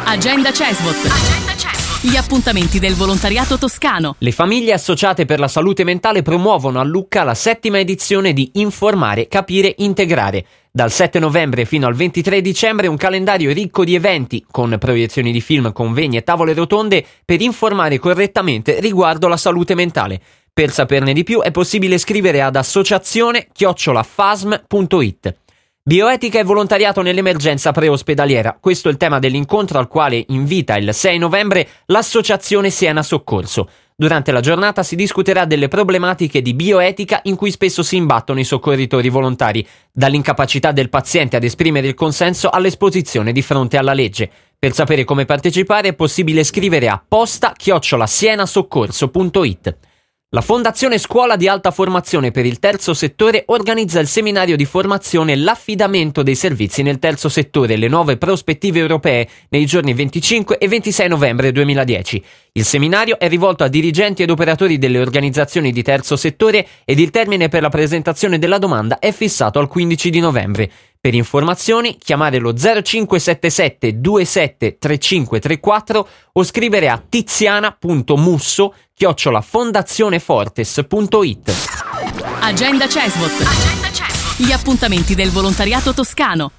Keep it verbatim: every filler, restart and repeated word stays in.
Agenda Cesvot. Agenda Cesvot. Gli appuntamenti del volontariato toscano. Le famiglie associate per la salute mentale promuovono a Lucca la settima edizione di Informare, Capire, Integrare. Dal sette novembre fino al ventitré dicembre un calendario ricco di eventi, con proiezioni di film, convegni e tavole rotonde per informare correttamente riguardo la salute mentale. Per saperne di più è possibile scrivere ad associazione chiocciola fasm punto it. Bioetica e volontariato nell'emergenza preospedaliera. Questo è il tema dell'incontro al quale invita il sei novembre l'associazione Siena Soccorso. Durante la giornata si discuterà delle problematiche di bioetica in cui spesso si imbattono i soccorritori volontari, dall'incapacità del paziente ad esprimere il consenso all'esposizione di fronte alla legge. Per sapere come partecipare è possibile scrivere a posta chiocciola sienasoccorso punto it. La Fondazione Scuola di Alta Formazione per il Terzo Settore organizza il seminario di formazione L'affidamento dei servizi nel terzo settore, le nuove prospettive europee, nei giorni venticinque e ventisei novembre duemiladieci. Il seminario è rivolto a dirigenti ed operatori delle organizzazioni di terzo settore ed il termine per la presentazione della domanda è fissato al quindici di novembre. Per informazioni chiamare lo zero cinque sette sette due sette tre cinque tre quattro o scrivere a tiziana punto musso chiocciola fondazionefortes punto it. Agenda Cesvot. Agenda Cesvot. Gli appuntamenti del volontariato toscano.